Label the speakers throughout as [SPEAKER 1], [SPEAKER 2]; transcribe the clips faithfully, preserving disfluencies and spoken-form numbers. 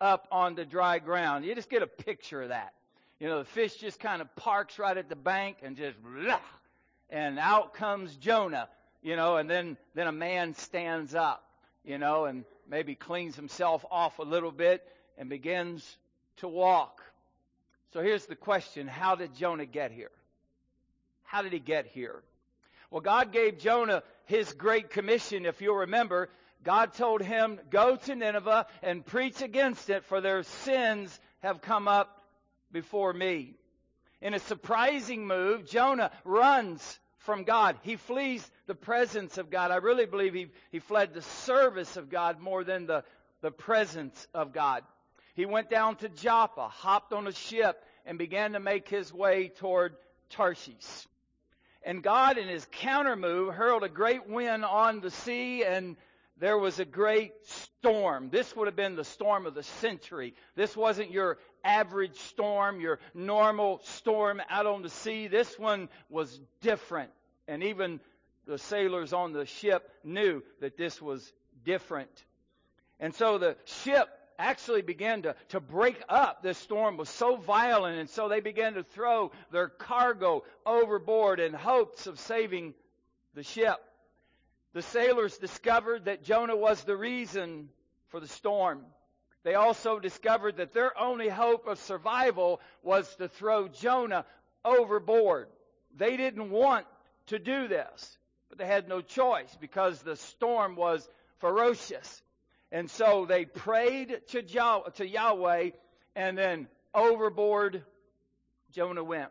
[SPEAKER 1] up on the dry ground. You just get a picture of that. You know, the fish just kind of parks right at the bank and just, blah, and out comes Jonah, you know, and then, then a man stands up, you know, and maybe cleans himself off a little bit and begins to walk. So here's the question: how did Jonah get here? How did he get here? Well, God gave Jonah his great commission. If you'll remember, God told him, go to Nineveh and preach against it, for their sins have come up before me. In a surprising move, Jonah runs from God. He flees the presence of God. I really believe he, he fled the service of God more than the, the presence of God. He went down to Joppa, hopped on a ship, and began to make his way toward Tarshish. And God, in his counter move, hurled a great wind on the sea, and there was a great storm. This would have been the storm of the century. This wasn't your average storm, your normal storm out on the sea. This one was different. And even the sailors on the ship knew that this was different. And so the ship actually began to, to break up. This storm was so violent, and so they began to throw their cargo overboard in hopes of saving the ship. The sailors discovered that Jonah was the reason for the storm. They also discovered that their only hope of survival was to throw Jonah overboard. They didn't want to do this, but they had no choice because the storm was ferocious. And so they prayed to Yahweh, and then overboard Jonah went.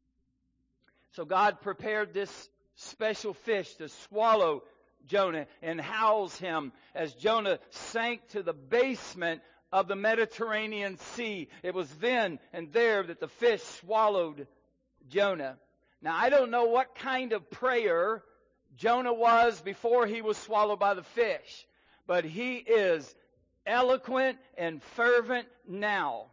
[SPEAKER 1] So God prepared this special fish to swallow Jonah and house him as Jonah sank to the basement of the Mediterranean Sea. It was then and there that the fish swallowed Jonah. Now, I don't know what kind of prayer Jonah was before he was swallowed by the fish, but he is eloquent and fervent now.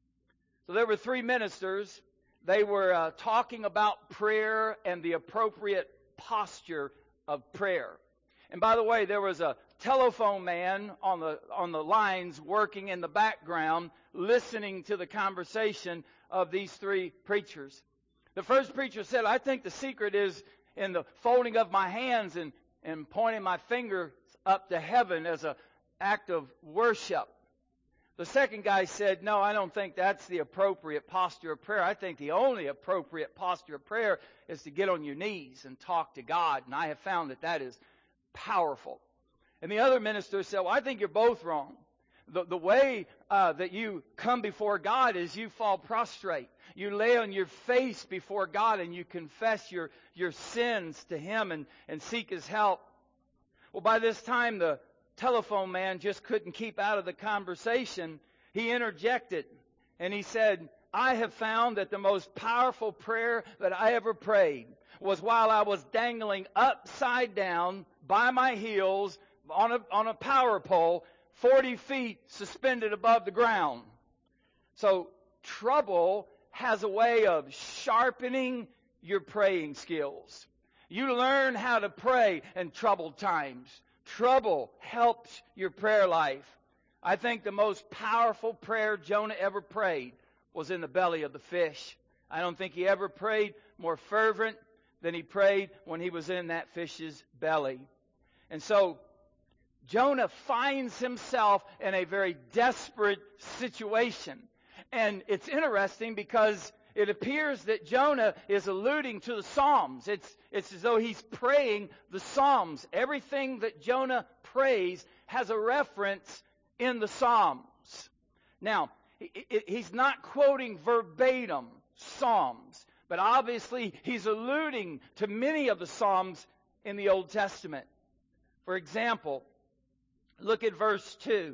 [SPEAKER 1] So there were three ministers. They were uh, talking about prayer and the appropriate posture of prayer. And by the way, there was a telephone man on the on the lines working in the background, listening to the conversation of these three preachers. The first preacher said, I think the secret is in the folding of my hands and, and pointing my finger up to heaven as an act of worship. The second guy said, no, I don't think that's the appropriate posture of prayer. I think the only appropriate posture of prayer is to get on your knees and talk to God. And I have found that that is powerful. And the other minister said, well, I think you're both wrong. The, the way uh, that you come before God is you fall prostrate. You lay on your face before God and you confess your, your sins to Him and, and seek His help. Well, by this time, the telephone man just couldn't keep out of the conversation. He interjected and he said, I have found that the most powerful prayer that I ever prayed was while I was dangling upside down by my heels on a, on a power pole, forty feet suspended above the ground. So trouble has a way of sharpening your praying skills. You learn how to pray in troubled times. Trouble helps your prayer life. I think the most powerful prayer Jonah ever prayed was in the belly of the fish. I don't think he ever prayed more fervent than he prayed when he was in that fish's belly. And so Jonah finds himself in a very desperate situation. And it's interesting because it appears that Jonah is alluding to the Psalms. It's, it's as though he's praying the Psalms. Everything that Jonah prays has a reference in the Psalms. Now, he's not quoting verbatim Psalms, but obviously he's alluding to many of the Psalms in the Old Testament. For example, look at verse two.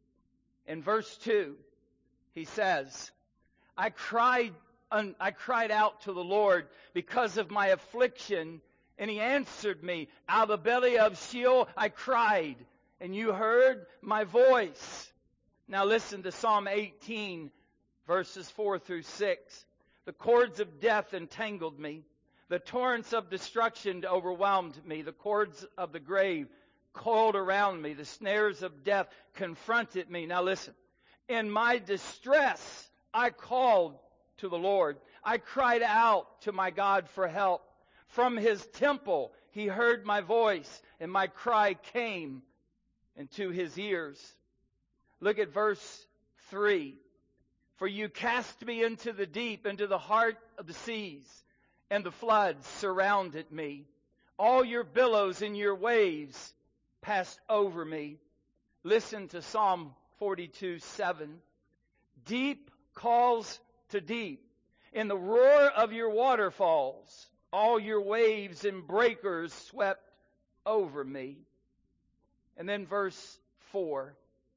[SPEAKER 1] In verse two, he says, I cried, I cried out to the Lord because of my affliction, and He answered me. Out of the belly of Sheol I cried, and you heard my voice. Now listen to Psalm eighteen, verses four through six. The cords of death entangled me. The torrents of destruction overwhelmed me. The cords of the grave coiled around me. The snares of death confronted me. Now listen. In my distress, I called to the Lord. I cried out to my God for help. From his temple, he heard my voice, and my cry came into his ears. Look at verse three. For you cast me into the deep, into the heart of the seas, and the floods surrounded me. All your billows and your waves passed over me. Listen to Psalm forty-two seven. Deep calls to deep. In the roar of your waterfalls, all your waves and breakers swept over me. And then verse four.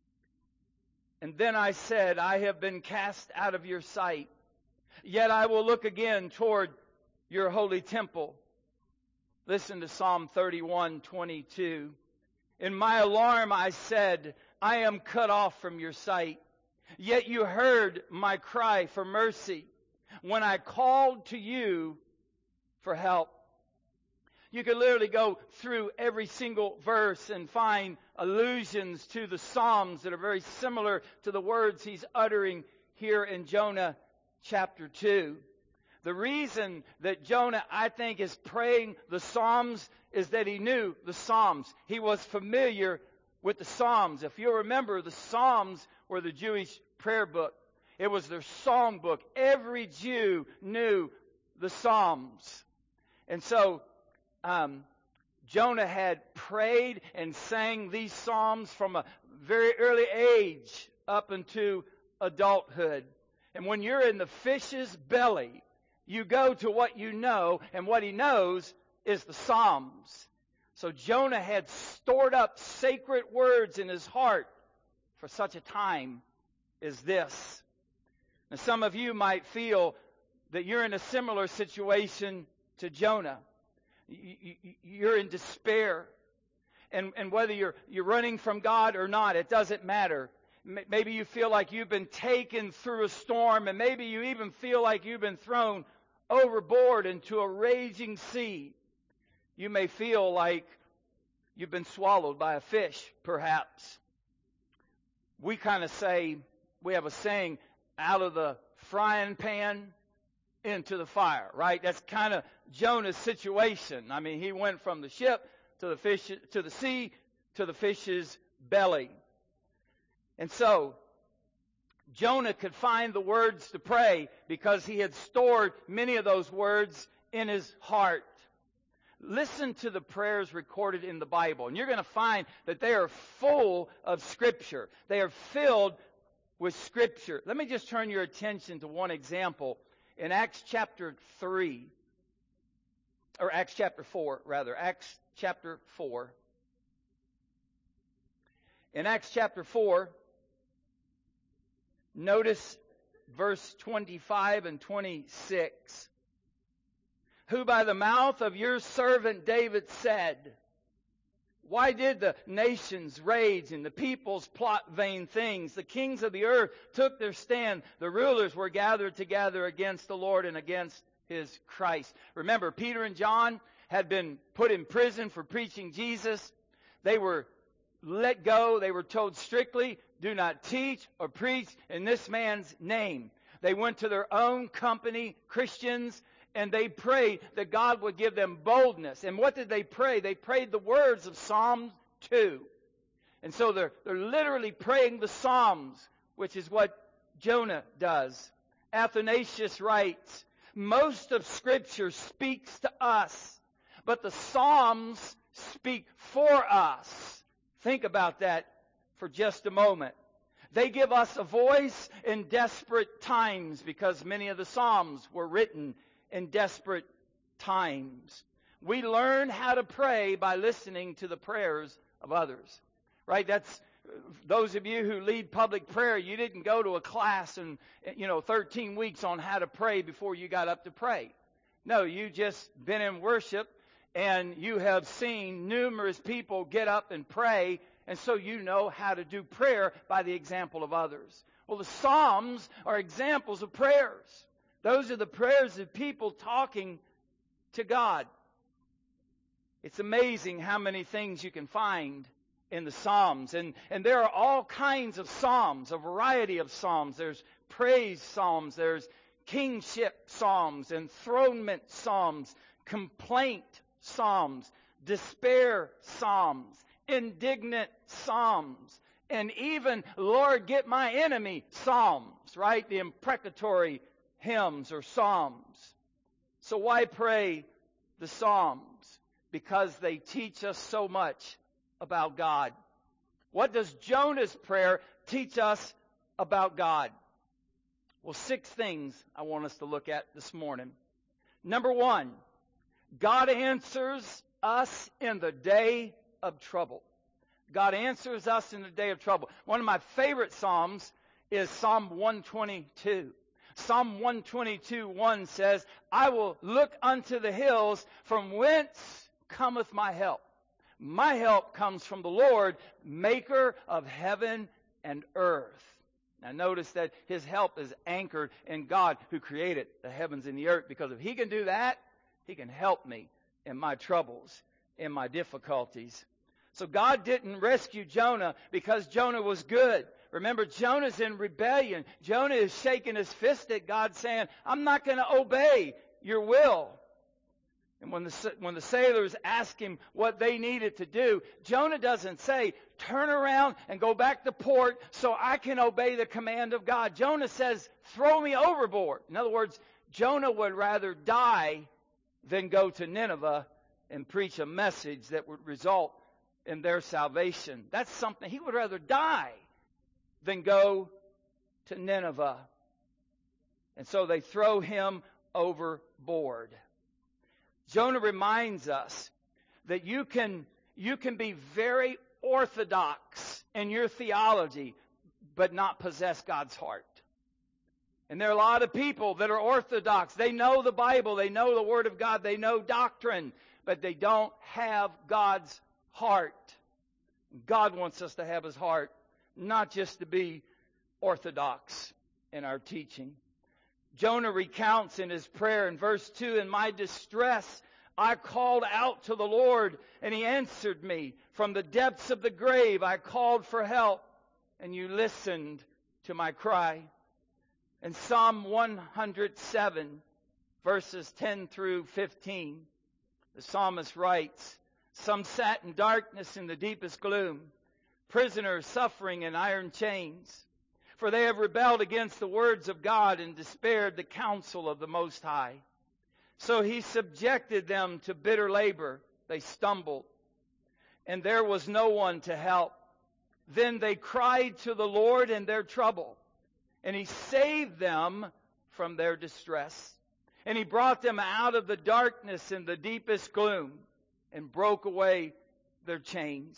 [SPEAKER 1] And then I said, I have been cast out of your sight. Yet I will look again toward your holy temple. Listen to Psalm thirty-one twenty-two. In my alarm I said, I am cut off from your sight. Yet you heard my cry for mercy when I called to you for help. You could literally go through every single verse and find allusions to the Psalms that are very similar to the words he's uttering here in Jonah chapter two. The reason that Jonah, I think, is praying the Psalms is that he knew the Psalms. He was familiar with the Psalms. If you remember, the Psalms were the Jewish prayer book. It was their song book. Every Jew knew the Psalms. And so, um, Jonah had prayed and sang these Psalms from a very early age up into adulthood. And when you're in the fish's belly, you go to what you know, and what he knows is the Psalms. So Jonah had stored up sacred words in his heart for such a time as this. Now, some of you might feel that you're in a similar situation to Jonah. You're in despair. And, and whether you're, you're running from God or not, it doesn't matter. Maybe you feel like you've been taken through a storm, and maybe you even feel like you've been thrown overboard into a raging sea. You may feel like you've been swallowed by a fish, perhaps. We kind of say, we have a saying, out of the frying pan into the fire, right? That's kind of Jonah's situation. I mean, he went from the ship to the fish, to the sea, to the fish's belly. And so, Jonah could find the words to pray because he had stored many of those words in his heart. Listen to the prayers recorded in the Bible, and you're going to find that they are full of Scripture. They are filled with Scripture. Let me just turn your attention to one example in Acts chapter three, or Acts chapter four, rather. Acts chapter four. In Acts chapter four, notice verse twenty-five and twenty-six. Who by the mouth of your servant David said, why did the nations rage and the peoples plot vain things? The kings of the earth took their stand. The rulers were gathered together against the Lord and against his Christ. Remember, Peter and John had been put in prison for preaching Jesus. They were let go. They were told strictly, do not teach or preach in this man's name. They went to their own company, Christians, and they prayed that God would give them boldness. And what did they pray? They prayed the words of Psalm two. And so they're, they're literally praying the Psalms, which is what Jonah does. Athanasius writes, most of Scripture speaks to us, but the Psalms speak for us. Think about that for just a moment. They give us a voice in desperate times because many of the Psalms were written in desperate times. We learn how to pray by listening to the prayers of others. Right? That's those of you who lead public prayer, you didn't go to a class and, you know, thirteen weeks on how to pray before you got up to pray. No, you just been in worship and you have seen numerous people get up and pray, and so you know how to do prayer by the example of others. Well, the Psalms are examples of prayers. Those are the prayers of people talking to God. It's amazing how many things you can find in the Psalms. And, and there are all kinds of Psalms, a variety of Psalms. There's praise Psalms, there's kingship Psalms, enthronement Psalms, complaint Psalms, despair Psalms, indignant Psalms, and even, Lord, get my enemy Psalms, right? The imprecatory hymns or Psalms. So why pray the Psalms? Because they teach us so much about God. What does Jonah's prayer teach us about God? Well, six things I want us to look at this morning. Number one, God answers us in the day of trouble. God answers us in the day of trouble. One of my favorite Psalms is Psalm one twenty-two. Psalm one twenty-two, one says, I will look unto the hills, from whence cometh my help. My help comes from the Lord, maker of heaven and earth. Now notice that his help is anchored in God who created the heavens and the earth, because if he can do that, he can help me in my troubles, in my difficulties. So God didn't rescue Jonah because Jonah was good. Remember, Jonah's in rebellion. Jonah is shaking his fist at God saying, I'm not going to obey your will. And when the, when the sailors ask him what they needed to do, Jonah doesn't say, turn around and go back to port so I can obey the command of God. Jonah says, throw me overboard. In other words, Jonah would rather die than go to Nineveh and preach a message that would result in their salvation. That's something. He would rather die than go to Nineveh. And so they throw him overboard. Jonah reminds us that you can, you can be very orthodox in your theology, but not possess God's heart. And there are a lot of people that are orthodox. They know the Bible, they know the Word of God, they know doctrine, but they don't have God's heart. God wants us to have His heart, not just to be orthodox in our teaching. Jonah recounts in his prayer in verse two, in my distress I called out to the Lord, and He answered me. From the depths of the grave I called for help, and You listened to my cry. In Psalm one hundred seven, verses ten through fifteen, the psalmist writes, some sat in darkness in the deepest gloom, prisoners suffering in iron chains. For they have rebelled against the words of God and despaired the counsel of the Most High. So He subjected them to bitter labor. They stumbled, and there was no one to help. Then they cried to the Lord in their trouble, and He saved them from their distress. And He brought them out of the darkness in the deepest gloom and broke away their chains.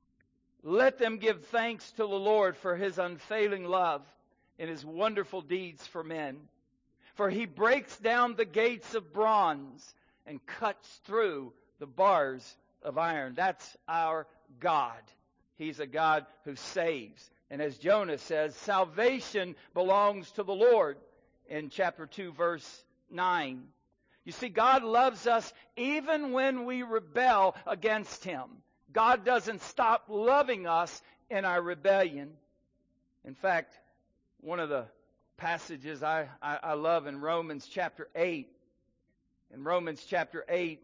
[SPEAKER 1] Let them give thanks to the Lord for His unfailing love and His wonderful deeds for men. For He breaks down the gates of bronze and cuts through the bars of iron. That's our God. He's a God who saves. And as Jonah says, salvation belongs to the Lord in chapter two, verse nine. You see, God loves us even when we rebel against Him. God doesn't stop loving us in our rebellion. In fact, one of the passages I, I, I love in Romans chapter eight. In Romans chapter eight,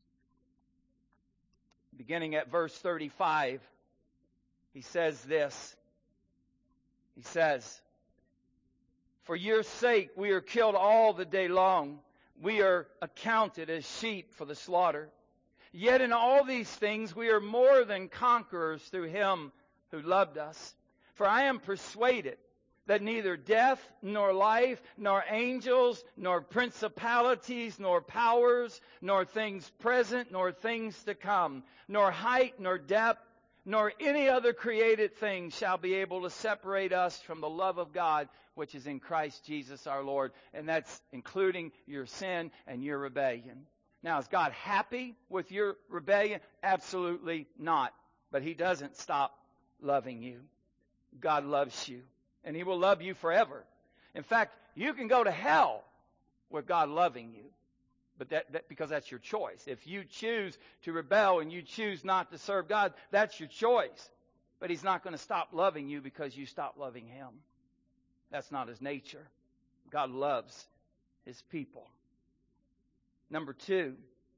[SPEAKER 1] beginning at verse thirty-five, he says this. He says, for your sake we are killed all the day long. We are accounted as sheep for the slaughter. Yet in all these things we are more than conquerors through Him who loved us. For I am persuaded that neither death, nor life, nor angels, nor principalities, nor powers, nor things present, nor things to come, nor height, nor depth, nor any other created thing shall be able to separate us from the love of God, which is in Christ Jesus our Lord. And that's including your sin and your rebellion. Now, is God happy with your rebellion? Absolutely not. But He doesn't stop loving you. God loves you, and He will love you forever. In fact, you can go to hell with God loving you. But that, that because that's your choice. If you choose to rebel and you choose not to serve God, that's your choice. But He's not going to stop loving you because you stop loving Him. That's not His nature. God loves His people. Number two,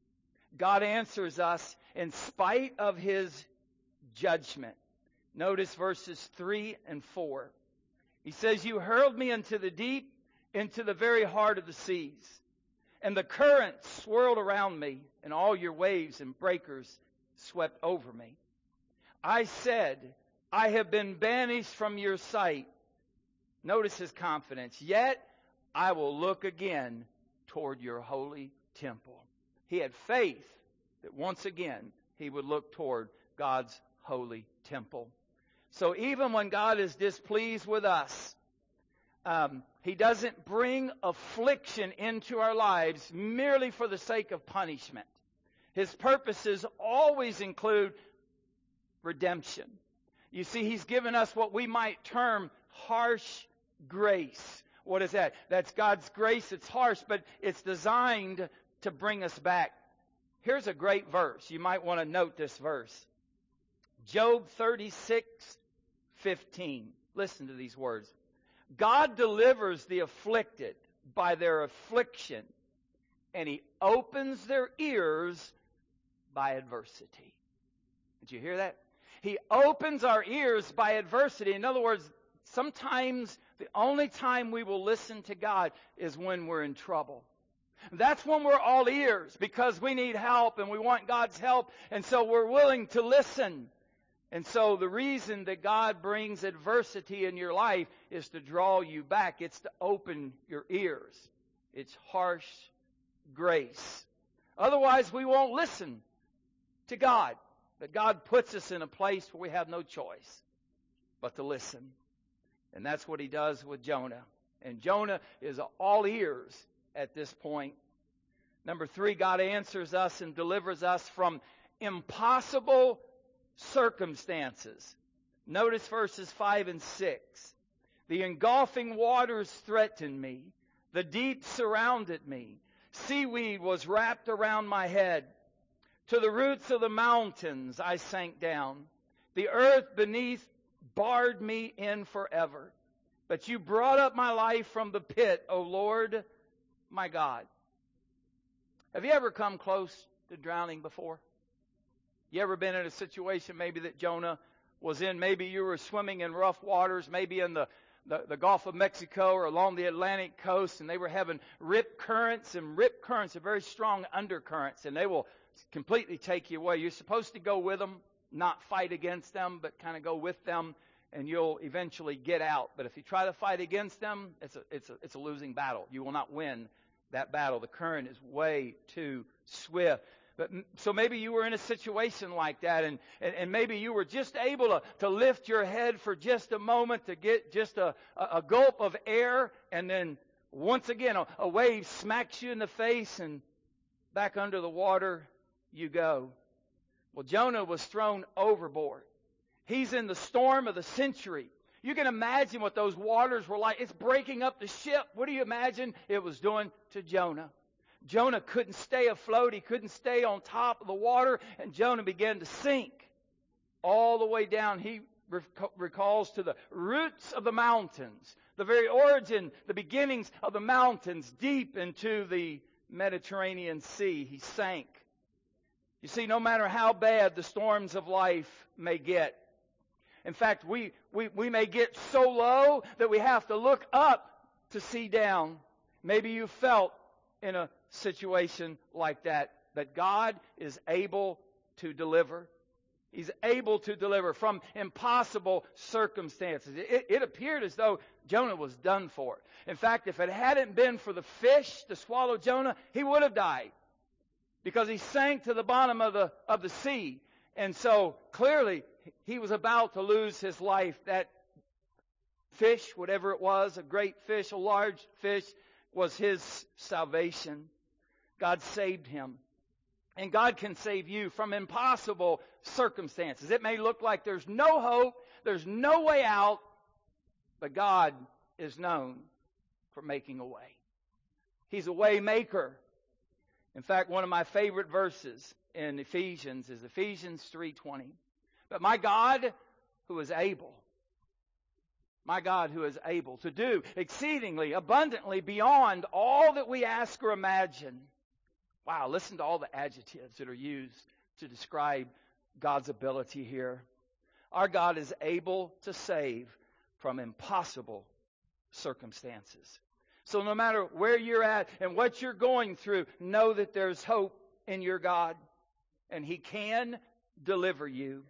[SPEAKER 1] God answers us in spite of His judgment. Notice verses three and four. He says, "You hurled me into the deep, into the very heart of the seas. And the currents swirled around me, and all your waves and breakers swept over me. I said, I have been banished from your sight." Notice his confidence. "Yet I will look again toward your holy temple." He had faith that once again he would look toward God's holy temple. So even when God is displeased with us, um, He doesn't bring affliction into our lives merely for the sake of punishment. His purposes always include redemption. You see, He's given us what we might term harsh grace. What is that? That's God's grace. It's harsh, but it's designed to bring us back. Here's a great verse. You might want to note this verse. Job thirty-six fifteen. Listen to these words. "God delivers the afflicted by their affliction, and He opens their ears by adversity." Did you hear that? He opens our ears by adversity. In other words, sometimes the only time we will listen to God is when we're in trouble. That's when we're all ears because we need help and we want God's help, and so we're willing to listen. And so the reason that God brings adversity in your life is to draw you back. It's to open your ears. It's harsh grace. Otherwise, we won't listen to God. But God puts us in a place where we have no choice but to listen. And that's what He does with Jonah. And Jonah is all ears at this point. Number three, God answers us and delivers us from impossible circumstances. Notice verses five and six. "The engulfing waters threatened me. The deep surrounded me. Seaweed was wrapped around my head. To the roots of the mountains I sank down. The earth beneath barred me in forever. But you brought up my life from the pit, O Lord, my God." Have you ever come close to drowning before? You ever been in a situation maybe that Jonah was in? Maybe you were swimming in rough waters, maybe in the, the, the Gulf of Mexico or along the Atlantic coast, and they were having rip currents, and rip currents are very strong undercurrents, and they will completely take you away. You're supposed to go with them, not fight against them, but kind of go with them, and you'll eventually get out. But if you try to fight against them, it's a, it's a, it's a losing battle. You will not win that battle. The current is way too swift. But, so maybe you were in a situation like that, and, and, and maybe you were just able to, to lift your head for just a moment to get just a, a, a gulp of air, and then once again a, a wave smacks you in the face, and back under the water you go. Well, Jonah was thrown overboard. He's in the storm of the century. You can imagine what those waters were like. It's breaking up the ship. What do you imagine it was doing to Jonah? Jonah couldn't stay afloat. He couldn't stay on top of the water, and Jonah began to sink all the way down. He rec- recalls to the roots of the mountains, the very origin, the beginnings of the mountains, deep into the Mediterranean Sea. He sank. You see, no matter how bad the storms of life may get, in fact, we, we, we may get so low that we have to look up to see down. Maybe you felt in a situation like that, but God is able to deliver. He's able to deliver from impossible circumstances. It, it appeared as though Jonah was done for. In fact, if it hadn't been for the fish to swallow Jonah, he would have died, because he sank to the bottom of the of the sea. And so clearly he was about to lose his life. That fish, whatever it was, a great fish, a large fish, was his salvation. God saved him. And God can save you from impossible circumstances. It may look like there's no hope, there's no way out, but God is known for making a way. He's a way maker. In fact, one of my favorite verses in Ephesians is Ephesians three twenty. But my God who is able, my God who is able to do exceedingly abundantly beyond all that we ask or imagine. Wow, listen to all the adjectives that are used to describe God's ability here. Our God is able to save from impossible circumstances. So no matter where you're at and what you're going through, know that there's hope in your God, and He can deliver you.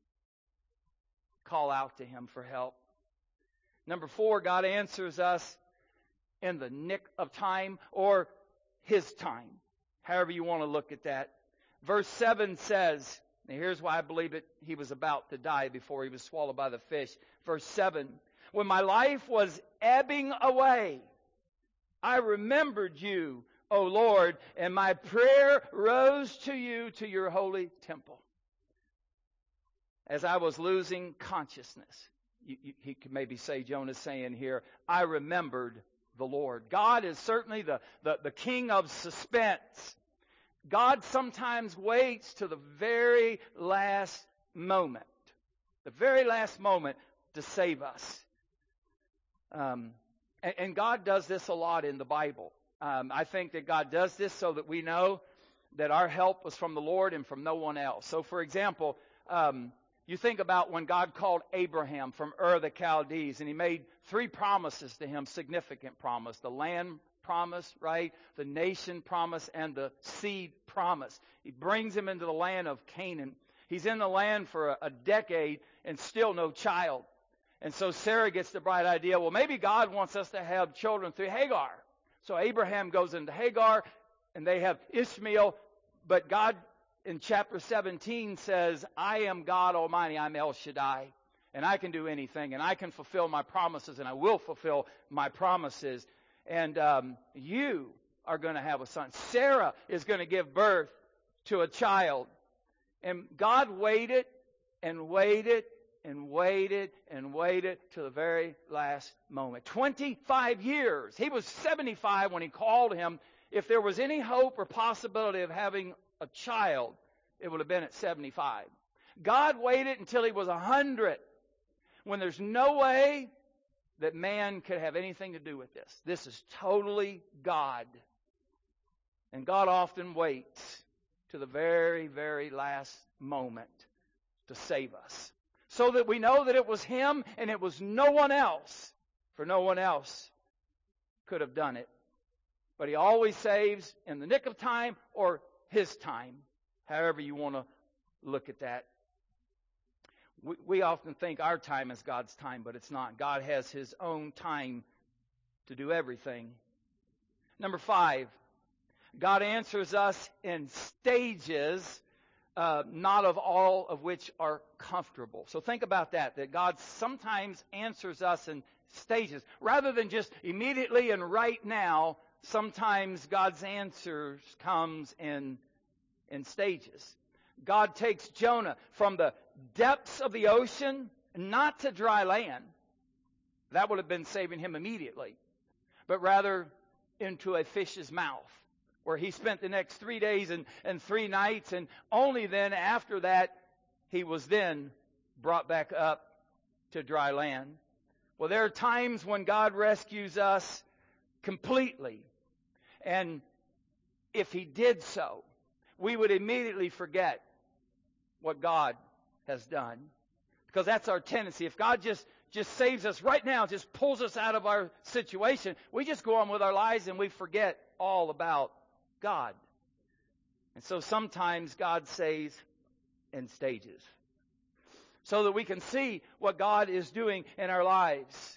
[SPEAKER 1] Call out to Him for help. Number four, God answers us in the nick of time, or His time, however you want to look at that. Verse seven says, and here's why I believe it, He was about to die before He was swallowed by the fish. Verse seven, when my life was ebbing away, I remembered you, O Lord, and my prayer rose to you, to your holy temple. As I was losing consciousness, you, you, he could maybe say, Jonah's saying here, I remembered the Lord. God is certainly the, the, the king of suspense. God sometimes waits to the very last moment, the very last moment to save us. Um, and, and God does this a lot in the Bible. Um, I think that God does this so that we know that our help was from the Lord and from no one else. So, for example, um, you think about when God called Abraham from Ur of the Chaldees, and He made three promises to him, significant promise. The land promise, right? The nation promise and the seed promise. He brings him into the land of Canaan. He's in the land for a, a decade and still no child. And so Sarah gets the bright idea, well, maybe God wants us to have children through Hagar. So Abraham goes into Hagar, and they have Ishmael, but God in chapter seventeen says, I am God Almighty, I'm El Shaddai, and I can do anything, and I can fulfill my promises, and I will fulfill my promises. And um, you are going to have a son. Sarah is going to give birth to a child. And God waited and waited and waited and waited to the very last moment. twenty-five years. He was seventy-five when He called him. If there was any hope or possibility of having a child, it would have been at seventy-five. God waited until he was one hundred, when there's no way that man could have anything to do with this. This is totally God. And God often waits to the very, very last moment to save us, so that we know that it was Him and it was no one else, for no one else could have done it. But He always saves in the nick of time or His time, however you want to look at that. We, we often think our time is God's time, but it's not. God has His own time to do everything. Number five, God answers us in stages, uh, not of all of which are comfortable. So think about that, that God sometimes answers us in stages. Rather than just immediately and right now, sometimes God's answers comes in, in stages. God takes Jonah from the depths of the ocean, not to dry land. That would have been saving him immediately. But rather into a fish's mouth, where he spent the next three days and, and three nights, and only then after that he was then brought back up to dry land. Well, there are times when God rescues us completely. And if He did so, we would immediately forget what God has done. Because that's our tendency. If God just, just saves us right now, just pulls us out of our situation, we just go on with our lives and we forget all about God. And so sometimes God saves in stages, so that we can see what God is doing in our lives.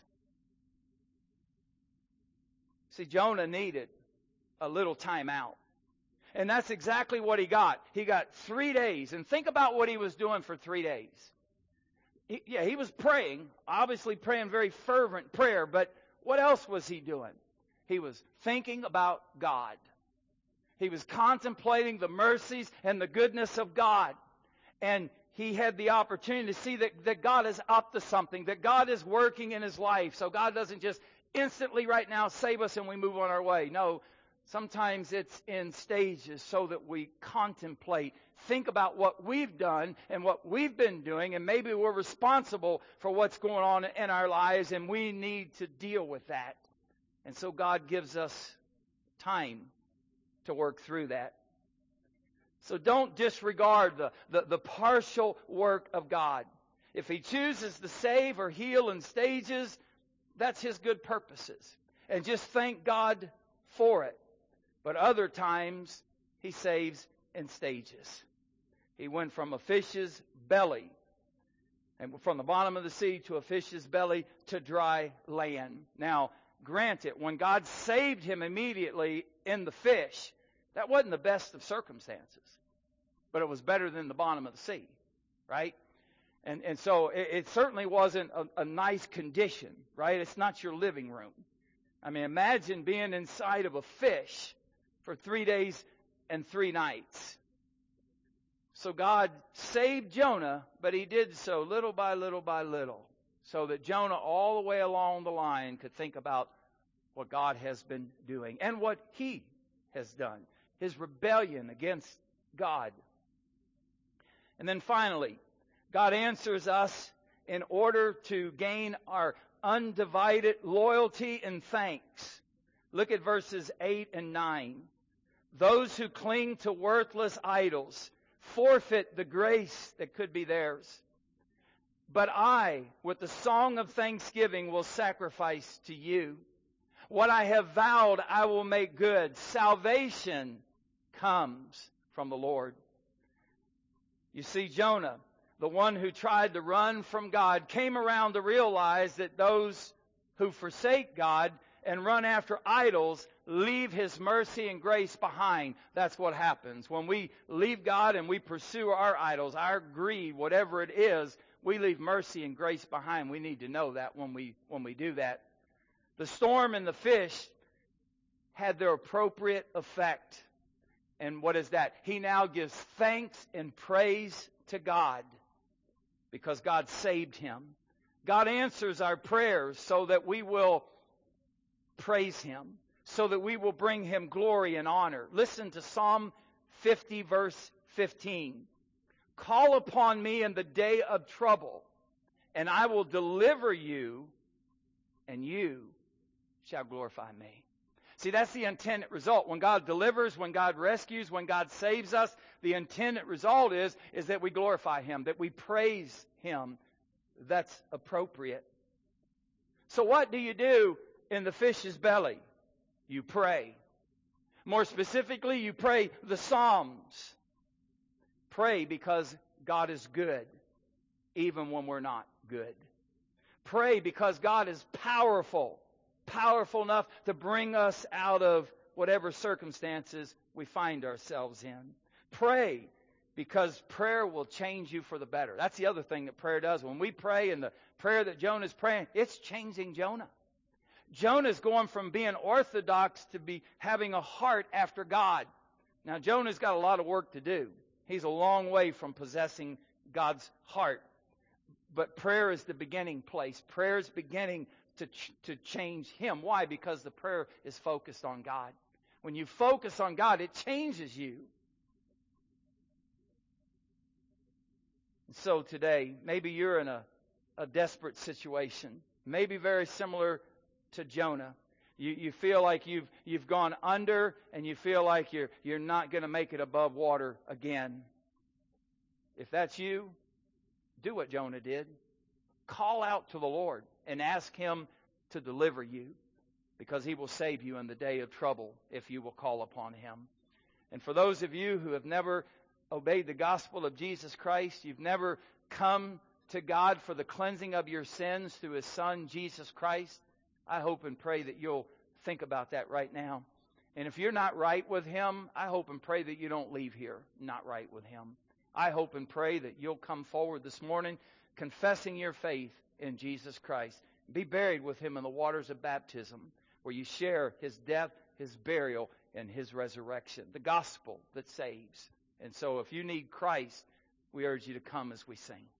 [SPEAKER 1] See, Jonah needed a little time out. And that's exactly what he got. He got three days. And think about what he was doing for three days. He, yeah, he was praying, obviously praying very fervent prayer, but what else was he doing? He was thinking about God. He was contemplating the mercies and the goodness of God. And he had the opportunity to see that, that God is up to something, that God is working in his life. So God doesn't just instantly right now save us and we move on our way. No, Sometimes it's in stages so that we contemplate, think about what we've done and what we've been doing, and maybe we're responsible for what's going on in our lives, and we need to deal with that. And so God gives us time to work through that. So don't disregard the, the, the partial work of God. If He chooses to save or heal in stages, that's His good purposes. And just thank God for it. But other times, He saves in stages. He went from a fish's belly, and from the bottom of the sea to a fish's belly to dry land. Now, granted, when God saved him immediately in the fish, that wasn't the best of circumstances. But it was better than the bottom of the sea, right? And and so it, it certainly wasn't a, a nice condition, right? It's not your living room. I mean, imagine being inside of a fish for three days and three nights. So God saved Jonah, but He did so little by little by little, so that Jonah all the way along the line could think about what God has been doing and what he has done, his rebellion against God. And then finally, God answers us in order to gain our undivided loyalty and thanks. Look at verses eight and nine. Those who cling to worthless idols forfeit the grace that could be theirs. But I, with the song of thanksgiving, will sacrifice to you. What I have vowed, I will make good. Salvation comes from the Lord. You see, Jonah, the one who tried to run from God, came around to realize that those who forsake God and run after idols leave His mercy and grace behind. That's what happens. When we leave God and we pursue our idols, our greed, whatever it is, we leave mercy and grace behind. We need to know that when we when we do that. The storm and the fish had their appropriate effect. And what is that? He now gives thanks and praise to God because God saved him. God answers our prayers so that we will praise Him, so that we will bring Him glory and honor. Listen to Psalm fifty, verse fifteen. Call upon me in the day of trouble, and I will deliver you, and you shall glorify me. See, that's the intended result. When God delivers, when God rescues, when God saves us, the intended result is, is that we glorify Him, that we praise Him. That's appropriate. So what do you do in the fish's belly? You pray. More specifically, you pray the Psalms. Pray because God is good, even when we're not good. Pray because God is powerful, powerful enough to bring us out of whatever circumstances we find ourselves in. Pray because prayer will change you for the better. That's the other thing that prayer does. When we pray, and the prayer that Jonah's praying, it's changing Jonah. Jonah's going from being orthodox to be having a heart after God. Now, Jonah's got a lot of work to do. He's a long way from possessing God's heart. But prayer is the beginning place. Prayer is beginning to, ch- to change him. Why? Because the prayer is focused on God. When you focus on God, it changes you. So today, maybe you're in a, a desperate situation. Maybe very similar to Jonah. You, you feel like you've you've gone under, and you feel like you're you're not going to make it above water again. If that's you, do what Jonah did. Call out to the Lord and ask Him to deliver you, because He will save you in the day of trouble if you will call upon Him. And for those of you who have never obeyed the gospel of Jesus Christ, you've never come to God for the cleansing of your sins through His Son, Jesus Christ, I hope and pray that you'll think about that right now. And if you're not right with Him, I hope and pray that you don't leave here not right with Him. I hope and pray that you'll come forward this morning confessing your faith in Jesus Christ. Be buried with Him in the waters of baptism, where you share His death, His burial, and His resurrection, the gospel that saves. And so if you need Christ, we urge you to come as we sing.